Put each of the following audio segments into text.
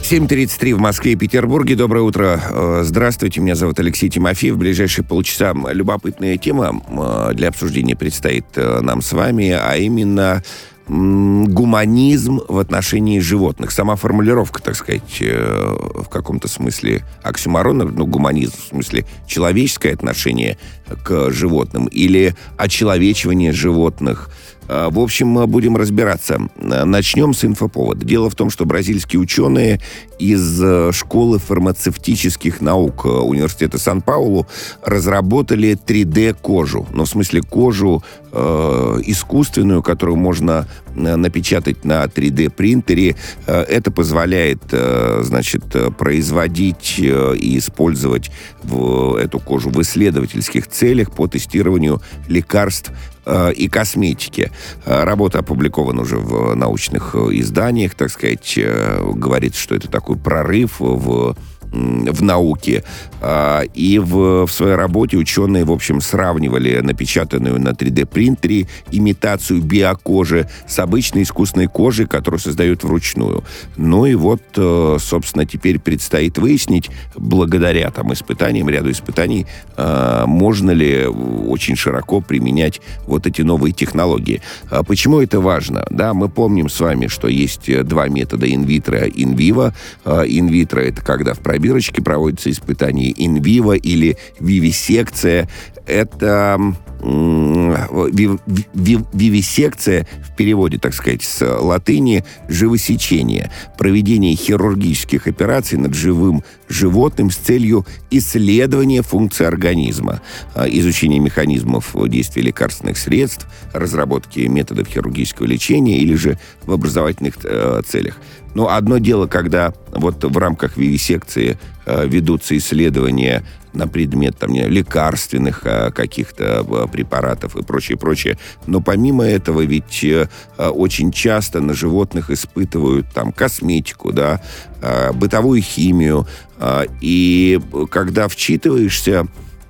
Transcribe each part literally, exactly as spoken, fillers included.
семь тридцать три в Москве и Петербурге. Доброе утро. Здравствуйте, меня зовут Алексей Тимофеев. В ближайшие полчаса любопытная тема для обсуждения предстоит нам с вами, а именно гуманизм в отношении животных. Сама формулировка, так сказать, в каком-то смысле оксюморона, ну, гуманизм в смысле человеческое отношение к животным или очеловечивание животных. В общем, будем разбираться. Начнем с инфоповода. Дело в том, что бразильские ученые из школы фармацевтических наук Университета Сан-Паулу разработали три дэ-кожу. Ну, в смысле, кожу э, искусственную, которую можно напечатать на три дэ-принтере. Это позволяет, э, значит, производить и использовать в, эту кожу в исследовательских целях по тестированию лекарств и косметики. Работа опубликована уже в научных изданиях, так сказать, говорится, что это такой прорыв в в науке. И в, в своей работе ученые, в общем, сравнивали напечатанную на три дэ-принтере имитацию биокожи с обычной искусственной кожей, которую создают вручную. Ну и вот, собственно, теперь предстоит выяснить, благодаря там испытаниям, ряду испытаний, можно ли очень широко применять вот эти новые технологии. Почему это важно? Да, мы помним с вами, что есть два метода инвитро и инвиво. Инвитро — это когда в пробирочке проводятся испытания, инвиво или вивисекция. Это вив, вив, вивисекция в переводе, так сказать, с латыни живосечение. Проведение хирургических операций над живым животным с целью исследования функций организма, изучения механизмов действия лекарственных средств, разработки методов хирургического лечения или же в образовательных э, целях. Но одно дело, когда вот в рамках вивисекции э, ведутся исследования на предмет там, лекарственных э, каких-то э, препаратов и прочее, прочее. Но помимо этого ведь э, очень часто на животных испытывают там косметику, да, э, бытовую химию. Э, и когда вчитываешься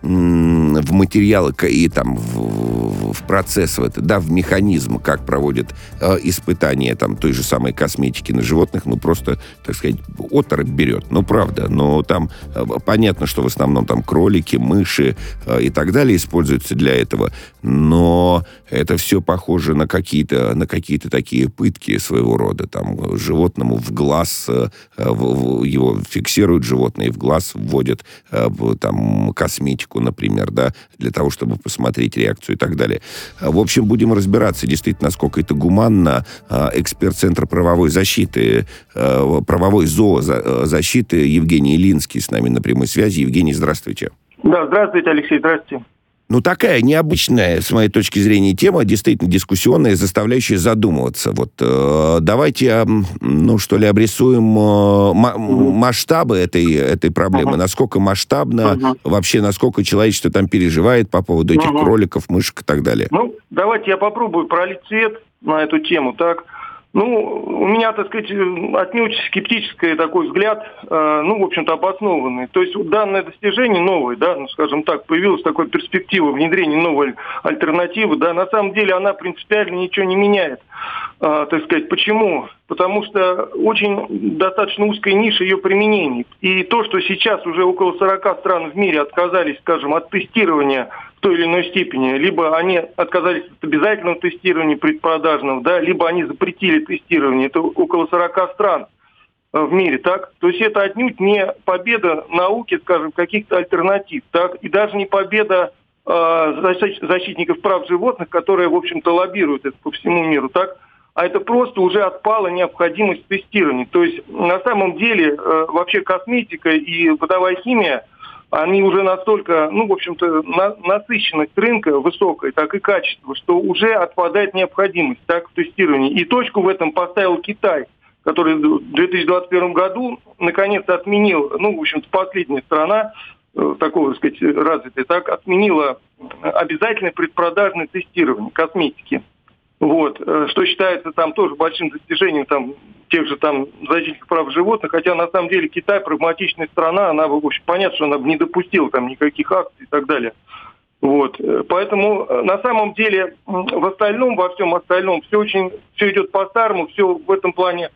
в материалы и там в, в процесс, в это, да, в механизм, как проводят э, испытания там той же самой косметики на животных, ну просто, так сказать, оторопь берет. Ну правда, но там э, понятно, что в основном там кролики, мыши э, и так далее используются для этого, но это все похоже на какие-то на какие-то такие пытки своего рода. Там животному в глаз э, в, в, его фиксируют животное и в глаз вводят э, там косметику, например, да, для того, чтобы посмотреть реакцию и так далее. В общем, будем разбираться, действительно, насколько это гуманно. Эксперт Центра правовой защиты, правовой зоозащиты Евгений Илинский с нами на прямой связи. Евгений, здравствуйте. Да, здравствуйте, Алексей, здравствуйте. Ну, такая необычная, с моей точки зрения, тема, действительно дискуссионная, заставляющая задумываться. Вот э, давайте, ну, что ли, обрисуем э, м- масштабы этой, этой проблемы. Uh-huh. Насколько масштабно, uh-huh. вообще, насколько человечество там переживает по поводу этих uh-huh. кроликов, мышек и так далее. Ну, давайте я попробую пролить свет на эту тему, так. Ну, у меня, так сказать, отнюдь скептический такой взгляд, э, ну, в общем-то, обоснованный. То есть данное достижение новое, да, ну, скажем так, появилась такая перспектива внедрения новой альтернативы, да, на самом деле она принципиально ничего не меняет. Э, так сказать, почему? Потому что очень достаточно узкая ниша ее применений. И то, что сейчас уже около сорока стран в мире отказались, скажем, от тестирования в той или иной степени, либо они отказались от обязательного тестирования предпродажного, да, либо они запретили тестирование. Это около сорока стран в мире, так? То есть это отнюдь не победа науки, скажем, каких-то альтернатив, так? И даже не победа э, защитников прав животных, которые, в общем-то, лоббируют это по всему миру, так? А это просто уже отпала необходимость тестирования. То есть на самом деле э, вообще косметика и бытовая химия, они уже настолько, ну, в общем-то, на, насыщенность рынка высокая, так и качество, что уже отпадает необходимость так, в тестировании. И точку в этом поставил Китай, который в две тысячи двадцать первом году наконец-то отменил, ну, в общем-то, последняя страна, э, такого, так сказать, развитая, так, отменила обязательное предпродажное тестирование косметики. Вот, что считается там тоже большим достижением там, тех же там защитников прав животных, хотя на самом деле Китай прагматичная страна, она, в общем, понятно, что она бы не допустила там никаких акций и так далее. Вот, поэтому на самом деле в остальном, во всем остальном, все очень, все идет по-старому, все в этом плане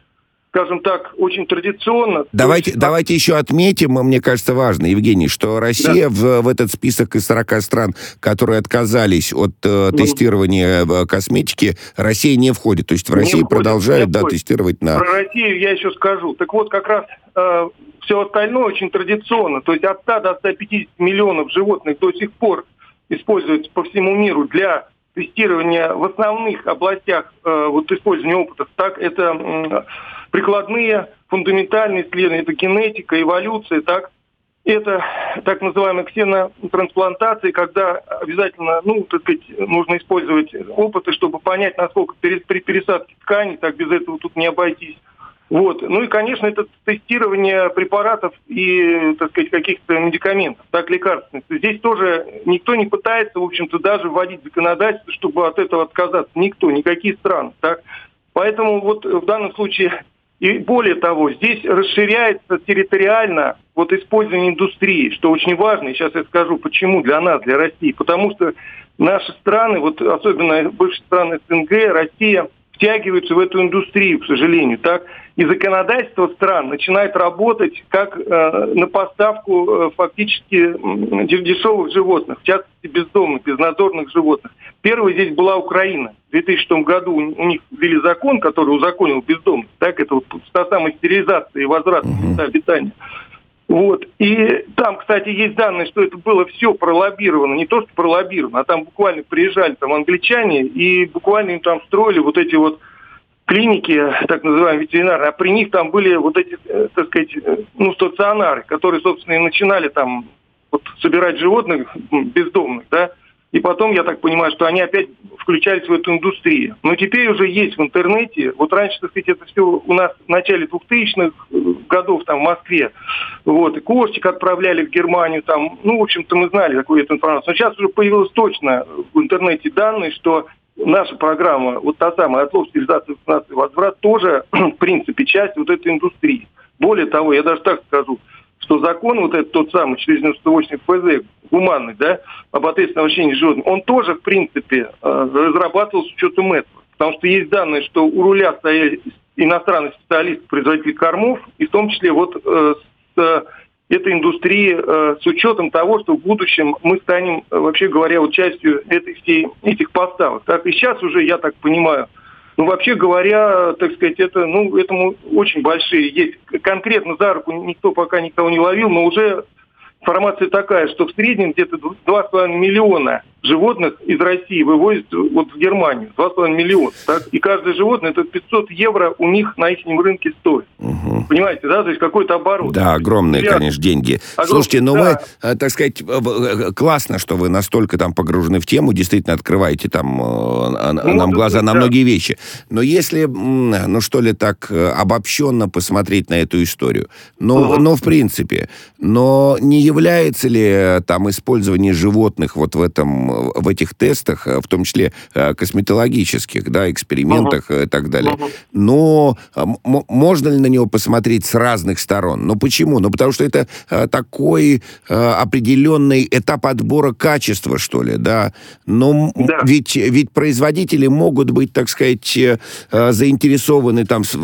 скажем так, очень традиционно. Давайте, есть... давайте еще отметим, мне кажется, важно, Евгений, что Россия да. в, в этот список из сорока стран, которые отказались от э, тестирования э, косметики, Россия не входит. То есть в России входит, продолжают да, тестировать на... Про Россию я еще скажу. Так вот, как раз э, все остальное очень традиционно. То есть от ста до ста пятидесяти миллионов животных до сих пор используются по всему миру для тестирования в основных областях э, вот, использования опытов. Так, это... Э, прикладные, фундаментальные исследования, это генетика, эволюция, так, это так называемые ксенотрансплантации, когда обязательно, ну, так сказать, нужно использовать опыты, чтобы понять, насколько при пересадке тканей, так без этого тут не обойтись. Вот. Ну и, конечно, это тестирование препаратов и, так сказать, каких-то медикаментов, так, лекарственных. Здесь тоже никто не пытается, в общем-то, даже вводить законодательство, чтобы от этого отказаться. Никто, никакие страны, так. Поэтому вот в данном случае... И более того, здесь расширяется территориально вот использование индустрии, что очень важно. И сейчас я скажу, почему для нас, для России. Потому что наши страны, вот особенно бывшие страны СНГ, Россия, втягиваются в эту индустрию, к сожалению. Так? И законодательство стран начинает работать как э, на поставку э, фактически э, дешевых животных, в частности бездомных, безнадзорных животных. Первой здесь была Украина. В две тысячи шестом году у них ввели закон, который узаконил бездомных. Так, это вот та самая стерилизация и возврат в места обитания. Вот. И там, кстати, есть данные, что это было все пролоббировано. Не то, что пролоббировано, а там буквально приезжали там англичане и буквально им там строили вот эти вот клиники, так называемые ветеринарные, а при них там были вот эти, так сказать, ну, стационары, которые, собственно, и начинали там вот собирать животных бездомных, да. И потом, я так понимаю, что они опять включались в эту индустрию. Но теперь уже есть в интернете. Вот раньше, так сказать, это все у нас в начале двухтысячных годов там в Москве. Вот. И кошечек отправляли в Германию. Там, ну, в общем-то, мы знали такую эту информацию. Но сейчас уже появилось точно в интернете данные, что наша программа, вот та самая отлов, стерилизация, вакцинация, возврат, тоже, в принципе, часть вот этой индустрии. Более того, я даже так скажу, что закон, вот этот тот самый четыреста девяносто восемь эф зэ, гуманный, да, об ответственном обращении с животными, он тоже, в принципе, разрабатывался с учетом этого. Потому что есть данные, что у руля стояли иностранные специалисты, производители кормов, и в том числе вот э, с этой индустрии, э, с учетом того, что в будущем мы станем, вообще говоря, вот частью этой всей, этих поставок. Так и сейчас уже, я так понимаю, ну, вообще говоря, так сказать, это, ну, этому очень большие есть. Конкретно за руку никто пока никого не ловил, но уже информация такая, что в среднем где-то два с половиной миллиона животных из России вывозят вот в Германию. два с половиной миллиона. Так? И каждое животное, это пятьсот евро у них на их рынке стоит. Угу. Понимаете, да? То есть какой-то оборот. Да, огромные, Миллиард. Конечно, деньги. Огромные, Слушайте, ну да. вы, так сказать, классно, что вы настолько там погружены в тему, действительно открываете там ну, нам глаза на да. многие вещи. Но если, ну что ли, так обобщенно посмотреть на эту историю, ну, угу. ну в принципе, но не является ли там использование животных вот в этом в этих тестах, в том числе косметологических, да, экспериментах uh-huh. и так далее. Uh-huh. Но м- можно ли на него посмотреть с разных сторон? Ну, почему? Ну, потому что это а, такой а, определенный этап отбора качества, что ли, да? Но да. ведь, ведь производители могут быть, так сказать, а, заинтересованы там в,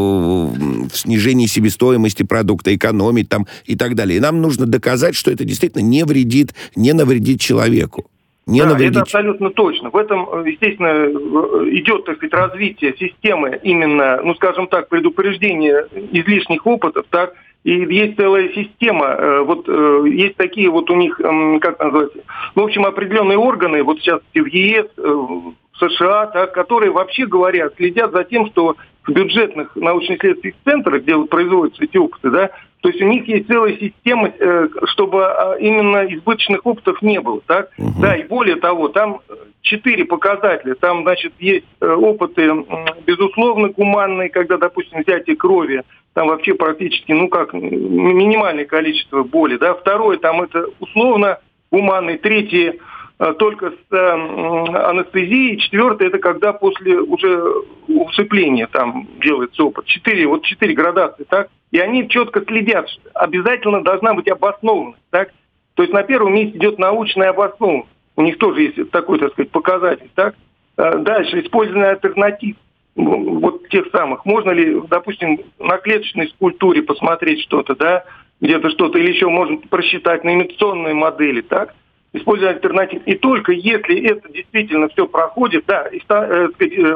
в, в снижении себестоимости продукта, экономить там и так далее. И нам нужно доказать, что это действительно не вредит, не навредит человеку. Не да, навредить. Это абсолютно точно. В этом, естественно, идет, так сказать, развитие системы именно, ну, скажем так, предупреждения излишних опытов, так, и есть целая система, вот есть такие вот у них, как называется, ну, в общем, определенные органы, вот сейчас в е эс, в США, так, которые, вообще говоря, следят за тем, что в бюджетных научно-исследовательских центрах, где производятся эти опыты, да, то есть у них есть целая система, чтобы именно избыточных опытов не было, так? Угу. Да, и более того, там четыре показателя. Там, значит, есть опыты, безусловно, гуманные, когда, допустим, взятие крови, там вообще практически, ну как, минимальное количество боли, да. Второе, там это условно гуманный. Третье, только с анестезией. Четвертое, это когда после уже усыпления там делается опыт. Четыре, вот четыре градации, так? И они четко следят, что обязательно должна быть обоснованность, так? То есть на первом месте идет научная обоснованность. У них тоже есть такой, так сказать, показатель, так? Дальше использование альтернатив. Вот вот тех самых, можно ли, допустим, на клеточной скульптуре посмотреть что-то, да, где-то что-то, или еще можно просчитать на имитационные модели, так? Используя альтернативу. И только если это действительно все проходит, да, и, э,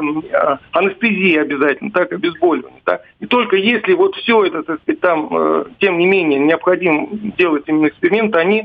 э, анестезия обязательно, так, обезболивание, так, и только если вот все это, так сказать, там, э, тем не менее, необходимо делать именно эксперимент, они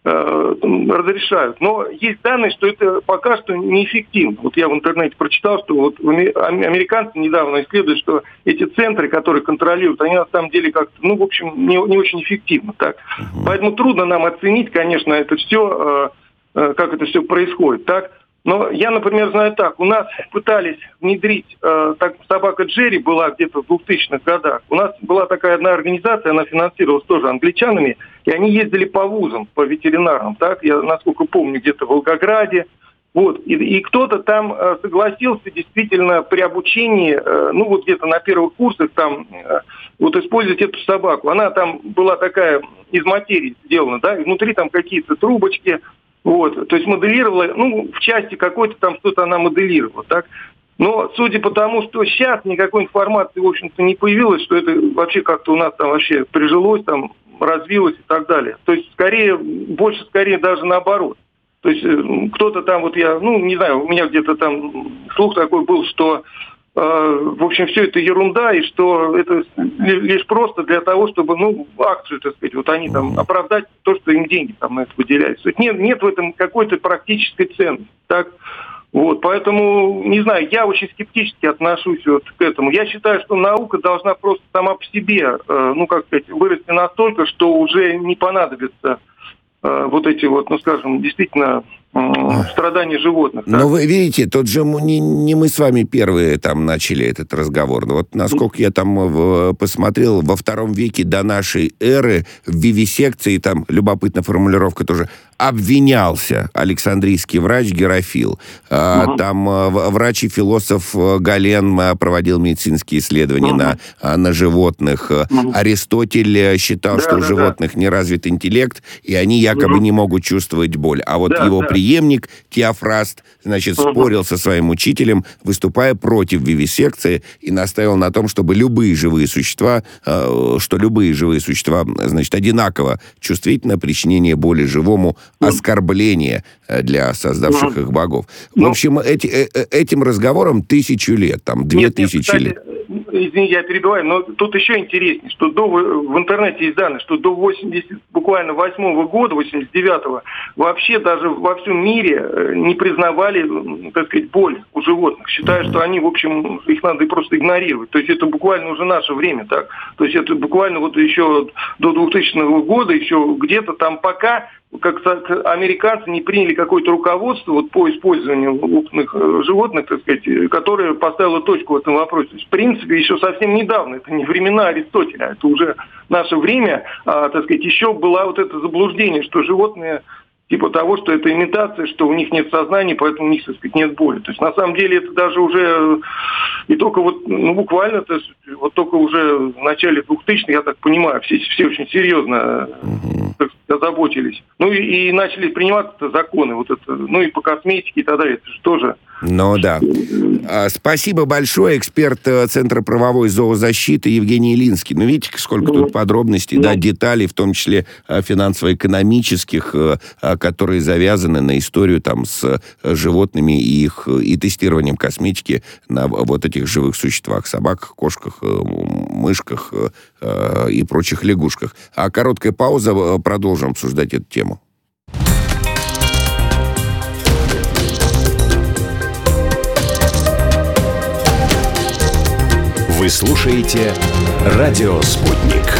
э, разрешают. Но есть данные, что это пока что неэффективно. Вот я в интернете прочитал, что вот американцы недавно исследуют, что эти центры, которые контролируют, они на самом деле как-то, ну, в общем, не, не очень эффективны. Так. Uh-huh. Поэтому трудно нам оценить, конечно, это все, э, э, как это все происходит. Так. Но я, например, знаю так, у нас пытались внедрить, э, так, собака Джерри была где-то в двухтысячных годах. У нас была такая одна организация, она финансировалась тоже англичанами, и они ездили по вузам, по ветеринарам, так, я, насколько помню, где-то в Волгограде. Вот, и, и кто-то там э, согласился действительно при обучении, э, ну вот где-то на первых курсах там, э, вот использовать эту собаку. Она там была такая из материи сделана, да, и внутри там какие-то трубочки. Вот, то есть моделировала, ну, в части какой-то там что-то она моделировала, так. Но судя по тому, что сейчас никакой информации, в общем-то, не появилось, что это вообще как-то у нас там вообще прижилось, там, развилось и так далее. То есть, скорее, больше, скорее, даже наоборот. То есть, кто-то там, вот я, ну, не знаю, у меня где-то там слух такой был, что, э, в общем, все это ерунда, и что это лишь просто для того, чтобы, ну, акцию, так сказать, вот они там оправдать то, что им деньги там на это выделяются. То есть нет, нет в этом какой-то практической ценности, так? Вот, поэтому, не знаю, я очень скептически отношусь вот к этому. Я считаю, что наука должна просто сама по себе, э, ну, как сказать, вырасти настолько, что уже не понадобится э, вот эти вот, ну, скажем, действительно страдания животных. Но да? Вы видите, тут же не, не мы с вами первые там начали этот разговор. Вот насколько я там в, посмотрел, во втором веке до нашей эры в вивисекции, там любопытная формулировка тоже, обвинялся Александрийский врач Герофил. А, uh-huh. Там а, врач и философ Гален проводил медицинские исследования uh-huh. на, на животных. Uh-huh. Аристотель считал, да, что да, у животных да. не развит интеллект, и они якобы uh-huh. не могут чувствовать боль. А вот да, его да. преемник Теофраст, значит, uh-huh. спорил со своим учителем, выступая против вивисекции, и настаивал на том, чтобы любые живые существа, э, что любые живые существа, значит, одинаково чувствительны на причинение боли живому, оскорбление для создавших их богов. В общем, эти, этим разговором тысячу лет, там, две нет, тысячи нет, кстати, лет. Извините, я перебиваю, но тут еще интереснее, что до, в интернете есть данные, что до восьмидесятого, буквально восьмого года, восемьдесят девятого, вообще даже во всем мире не признавали, так сказать, боль у животных, считая, mm-hmm. что они, в общем, их надо просто игнорировать. То есть это буквально уже наше время, так? То есть это буквально вот еще до двухтысячного года, еще где-то там пока как американцы не приняли какое-то руководство вот, по использованию опытных животных, так сказать, которое поставило точку в этом вопросе. То есть, в принципе, еще совсем недавно, это не времена Аристотеля, это уже наше время, а, так сказать, еще было вот это заблуждение, что животные типа того, что это имитация, что у них нет сознания, поэтому у них, так сказать, нет боли. То есть, на самом деле, это даже уже и только вот, ну, буквально, то есть, вот только уже в начале двухтысячных, я так понимаю, все, все очень серьезно так сказать, озаботились. Ну, и, и начали приниматься законы, вот это, ну, и по косметике и так далее, это же тоже... Ну, да. Спасибо большое, эксперт Центра правовой зоозащиты Евгений Илинский. Ну, видите, сколько тут подробностей, да, деталей, в том числе финансово-экономических, которые завязаны на историю там с животными и их и тестированием косметики на вот этих живых существах, собаках, кошках, мышках и прочих лягушках. А короткая пауза, продолжим обсуждать эту тему. Вы слушаете «Радио Спутник».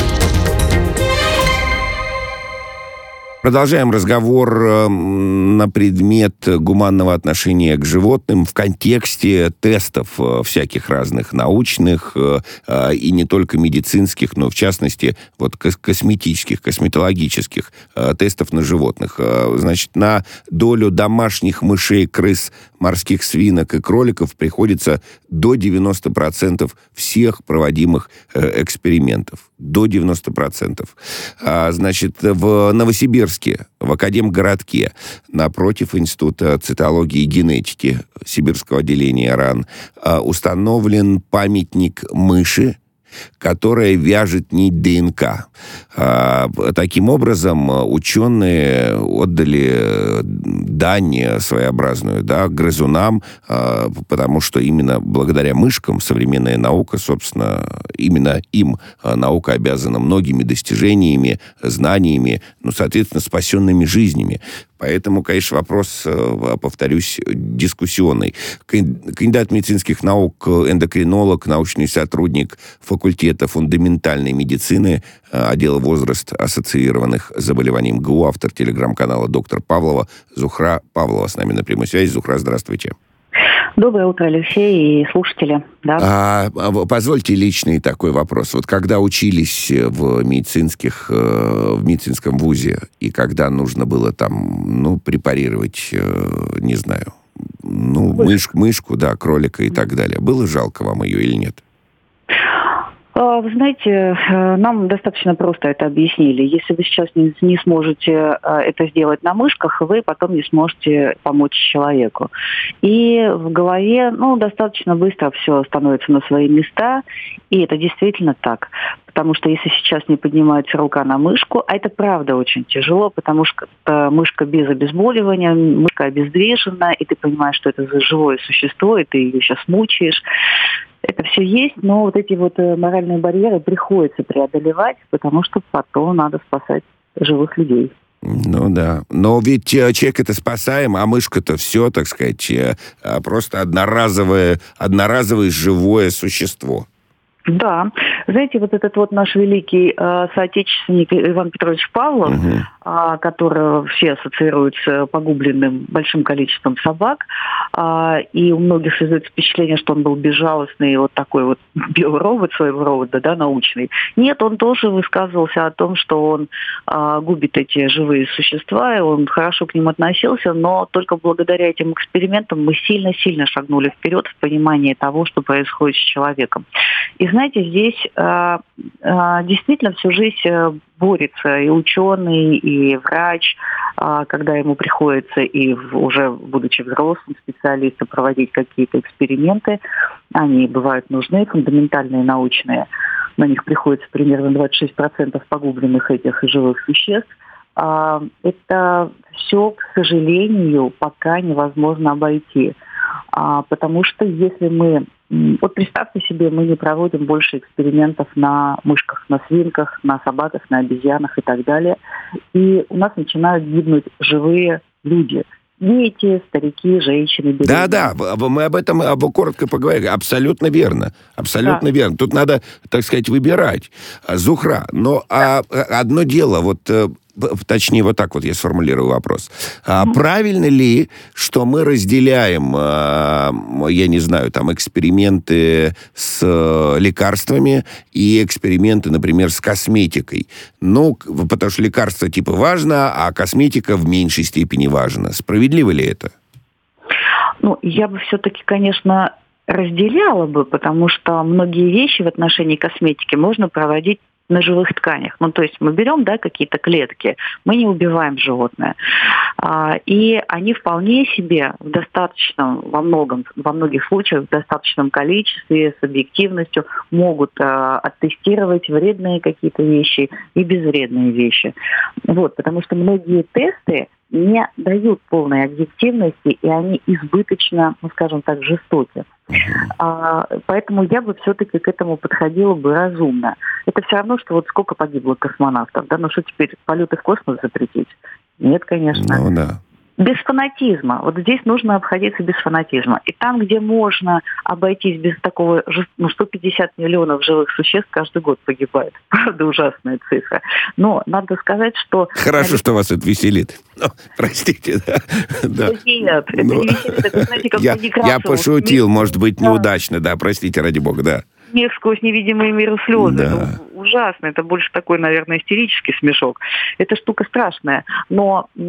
Продолжаем разговор э, на предмет гуманного отношения к животным в контексте тестов э, всяких разных научных э, э, и не только медицинских, но в частности вот кос- косметических, косметологических э, тестов на животных. Э, значит, на долю домашних мышей, крыс, морских свинок и кроликов приходится до девяноста процентов всех проводимых э, экспериментов. До девяноста процентов. А, значит, в Новосибирске Сибирске, в Академгородке, напротив Института цитологии и генетики Сибирского отделения РАН, установлен памятник мыши, которая вяжет нить ДНК. А, таким образом, ученые отдали дань своеобразную, да, грызунам, а, потому что именно благодаря мышкам современная наука, собственно, именно им наука обязана многими достижениями, знаниями, ну, соответственно, спасенными жизнями. Поэтому, конечно, вопрос, повторюсь, дискуссионный. Кандидат медицинских наук, эндокринолог, научный сотрудник факультета фундаментальной медицины, отдела возраст ассоциированных заболеваний МГУ, автор телеграм-канала «Доктор Павлова» Зухра Павлова с нами на прямой связи. Зухра, здравствуйте. Доброе утро, Алексей и слушатели. Да. А, позвольте личный такой вопрос. Вот когда учились в медицинских, в медицинском вузе, и когда нужно было там, ну, препарировать, не знаю, ну, мыш, мышку, да, кролика и так далее, было жалко вам ее или нет? Вы знаете, нам достаточно просто это объяснили. Если вы сейчас не, не сможете это сделать на мышках, вы потом не сможете помочь человеку. И в голове, ну, достаточно быстро все становится на свои места, и это действительно так. Потому что если сейчас не поднимается рука на мышку, а это правда очень тяжело, потому что мышка без обезболивания, мышка обездвижена, и ты понимаешь, что это за живое существо, и ты ее сейчас мучаешь. Это все есть, но вот эти вот моральные барьеры приходится преодолевать, потому что потом надо спасать живых людей. Ну да. Но ведь человек это спасаем, а мышка-то все, так сказать, просто одноразовое, одноразовое живое существо. Да. Знаете, вот этот вот наш великий э, соотечественник Иван Петрович Павлов, угу. э, которого все ассоциируют с погубленным большим количеством собак, э, и у многих создается впечатление, что он был безжалостный, вот такой вот биоробот своего рода, да, научный. Нет, он тоже высказывался о том, что он э, губит эти живые существа, и он хорошо к ним относился, но только благодаря этим экспериментам мы сильно-сильно шагнули вперед в понимании того, что происходит с человеком. И знаете, здесь э, э, действительно всю жизнь э, борется и ученый, и врач, э, когда ему приходится, и в, уже будучи взрослым специалистом, проводить какие-то эксперименты. Они бывают нужны, фундаментальные, научные. На них приходится примерно двадцать шесть процентов погубленных этих живых существ. Э, это все, к сожалению, пока невозможно обойти. Э, потому что если мы... Вот представьте себе, мы не проводим больше экспериментов на мышках, на свинках, на собаках, на обезьянах и так далее. И у нас начинают гибнуть живые люди. Дети, старики, женщины. Да, да, мы об этом коротко поговорили. Абсолютно верно. Абсолютно да. верно. Тут надо, так сказать, выбирать. Зухра, но да. а, одно дело, вот... Точнее, вот так вот я сформулирую вопрос. А, mm-hmm. Правильно ли, что мы разделяем, а, я не знаю, там, эксперименты с а, лекарствами и эксперименты, например, с косметикой? Ну, потому что лекарство типа важно, а косметика в меньшей степени важна. Справедливо ли это? Ну, я бы все-таки, конечно, разделяла бы, потому что многие вещи в отношении косметики можно проводить на живых тканях. Ну, то есть мы берем, да, какие-то клетки, мы не убиваем животное. А, и они вполне себе в достаточном, во многом, во многих случаях в достаточном количестве, с объективностью могут а, оттестировать вредные какие-то вещи и безвредные вещи. Вот, потому что многие тесты не дают полной объективности, и они избыточно, ну, скажем так, жестоки. А, поэтому я бы все-таки к этому подходила бы разумно. Это все равно, что вот сколько погибло космонавтов, да, ну что теперь, полеты в космос запретить? Нет, конечно. Ну, да. Без фанатизма. Вот здесь нужно обходиться без фанатизма. И там, где можно обойтись без такого... Ну, сто пятьдесят миллионов живых существ каждый год погибает. Правда, ужасная цифра. Но надо сказать, что... Хорошо, что вас это веселит. Ну, простите, да. да. Нет, это ну, не веселит. Это, знаете, как я, я пошутил, может быть, да. неудачно. Да, простите, ради бога, да. Смех сквозь невидимые миру слезы. Да. Ну, ужасно. Это больше такой, наверное, истерический смешок. Эта штука страшная. Но э,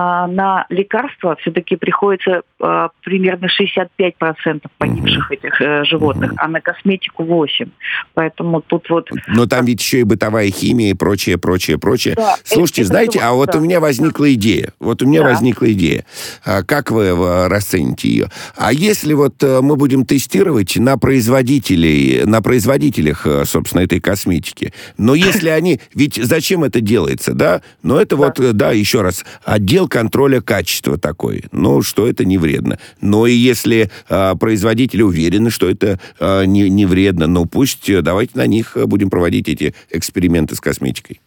на лекарства все-таки приходится э, примерно шестьдесят пять процентов погибших uh-huh. этих э, животных, uh-huh. а на косметику восемь процентов. Поэтому тут вот... Но там ведь еще и бытовая химия и прочее, прочее, прочее. Да, Слушайте, это, знаете, это, а вот да, у меня возникла да. идея. Вот у меня да. возникла идея. Как вы расцените ее? А если вот мы будем тестировать на производителей, на производителях, собственно, этой косметики, но если они... Ведь зачем это делается, да? Но это да. вот, да, еще раз, отдел контроля качества такой. Ну, что это не вредно. Но и если а, производители уверены, что это а, не, не вредно, ну, пусть давайте на них будем проводить эти эксперименты с косметикой.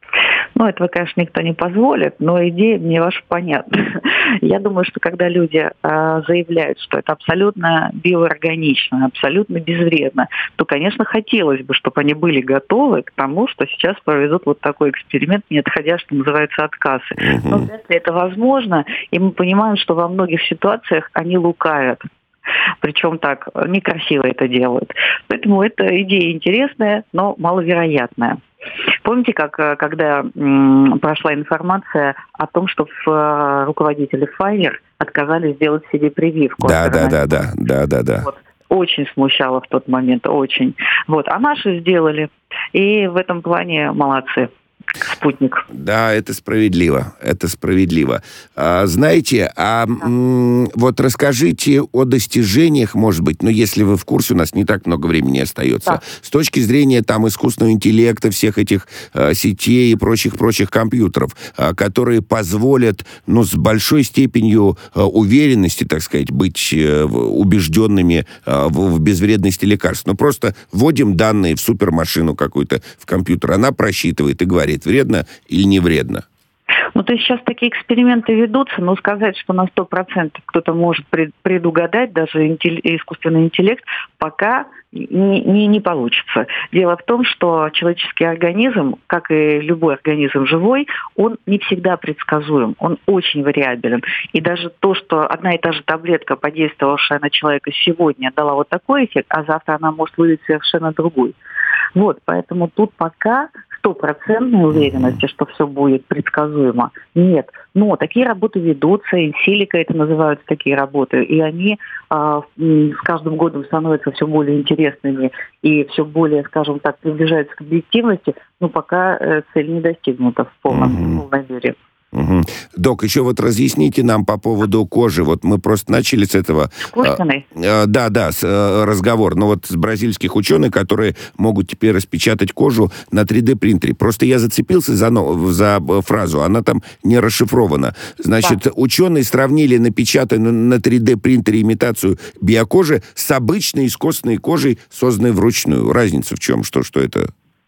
Ну, этого, конечно, никто не позволит, но идея мне ваша понятна. Я думаю, что когда люди э, заявляют, что это абсолютно биоорганично, абсолютно безвредно, то, конечно, хотелось бы, чтобы они были готовы к тому, что сейчас проведут вот такой эксперимент, не отходя, что называется, от кассы. Угу. Но вряд ли это возможно, и мы понимаем, что во многих ситуациях они лукавят. Причем так, некрасиво это делают. Поэтому эта идея интересная, но маловероятная. Помните, как когда м, прошла информация о том, что в, руководители Pfizer отказались сделать себе прививку? Да, да, да, да, да, да, да. Вот. Очень смущало в тот момент, очень. Вот, а наши сделали. И в этом плане молодцы. Спутник. Да, это справедливо. Это справедливо. А, знаете, а да. м- вот расскажите о достижениях, может быть, ну, если вы в курсе, у нас не так много времени остается, да. с точки зрения там искусственного интеллекта, всех этих а, сетей и прочих-прочих компьютеров, а, которые позволят, ну, с большой степенью а, уверенности, так сказать, быть а, убежденными а, в, в безвредности лекарств. Ну, просто вводим данные в супермашину какую-то, в компьютер, она просчитывает и говорит, вредно или не вредно? Ну, то есть сейчас такие эксперименты ведутся, но сказать, что на сто процентов кто-то может предугадать, даже интелли- искусственный интеллект, пока не, не, не получится. Дело в том, что человеческий организм, как и любой организм живой, он не всегда предсказуем, он очень вариабелен. И даже то, что одна и та же таблетка, подействовавшая на человека сегодня, дала вот такой эффект, а завтра она может выдать совершенно другой. Вот, поэтому тут пока стопроцентной уверенности, что все будет предсказуемо, нет. Но такие работы ведутся, инсилика это называются такие работы, и они э, с каждым годом становятся все более интересными и все более, скажем так, приближаются к объективности, но пока э, цель не достигнута в полном, mm-hmm. в полной мере. Угу. Док, еще вот разъясните нам по поводу кожи. Вот мы просто начали с этого... Искусственной? А, да, да, с, а, разговор. Но вот с бразильских ученых, которые могут теперь распечатать кожу на три дэ принтере. Просто я зацепился за, за фразу, она там не расшифрована. Значит, да. Ученые сравнили напечатанную на три дэ принтере имитацию биокожи с обычной искусственной кожей, созданной вручную. Разница в чем? Что, что это...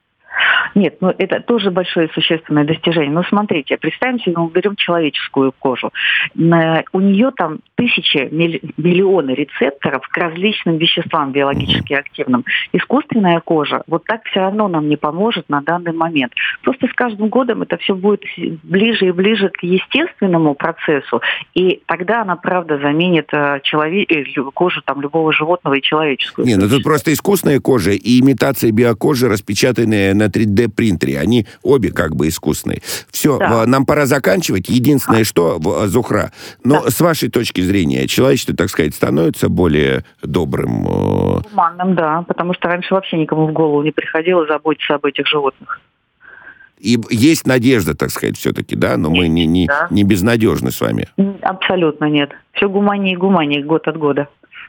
Нет, ну это тоже большое существенное достижение. Но смотрите, представим себе, мы берем человеческую кожу. У нее там тысячи, миллионы рецепторов к различным веществам биологически активным. Искусственная кожа вот так все равно нам не поможет на данный момент. Просто с каждым годом это все будет ближе и ближе к естественному процессу, и тогда она, правда, заменит человек... кожу там, любого животного и человеческую. Не, ну тут просто искусственная кожа и имитация биокожи, распечатанная на три дэ принтере. Они обе как бы искусственные. Все, да. Нам пора заканчивать. Единственное, а. что, Зухра, но да. с вашей точки зрения, человечество, так сказать, становится более добрым? Гуманным, да, потому что раньше вообще никому в голову не приходило заботиться об этих животных. И есть надежда, так сказать, все-таки, да? Но мы не, не, да. не безнадежны с вами. Абсолютно нет. Все гуманнее и гуманнее год от года.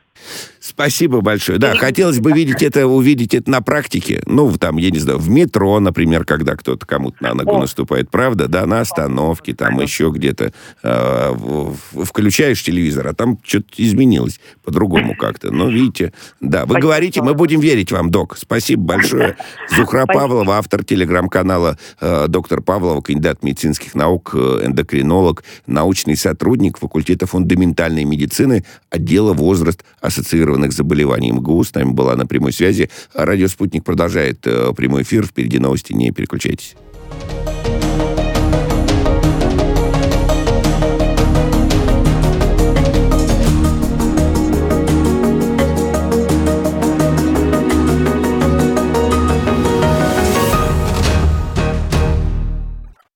Спасибо большое. Да, хотелось бы видеть это, увидеть это на практике. Ну, там, я не знаю, в метро, например, когда кто-то кому-то на ногу О. наступает, правда, да, на остановке, там еще где-то. Э, включаешь телевизор, а там что-то изменилось по-другому как-то. Но, видите, да, вы Спасибо. говорите, мы будем верить вам, док. Спасибо большое. Зухра Спасибо. Павлова, автор телеграм-канала э, «Доктор Павлова», кандидат медицинских наук, эндокринолог, научный сотрудник факультета фундаментальной медицины, отдела возраст ассоциированных заболеваний МГУ. С нами была на прямой связи. Радио «Спутник» продолжает э, прямой эфир. Впереди новости. Не переключайтесь.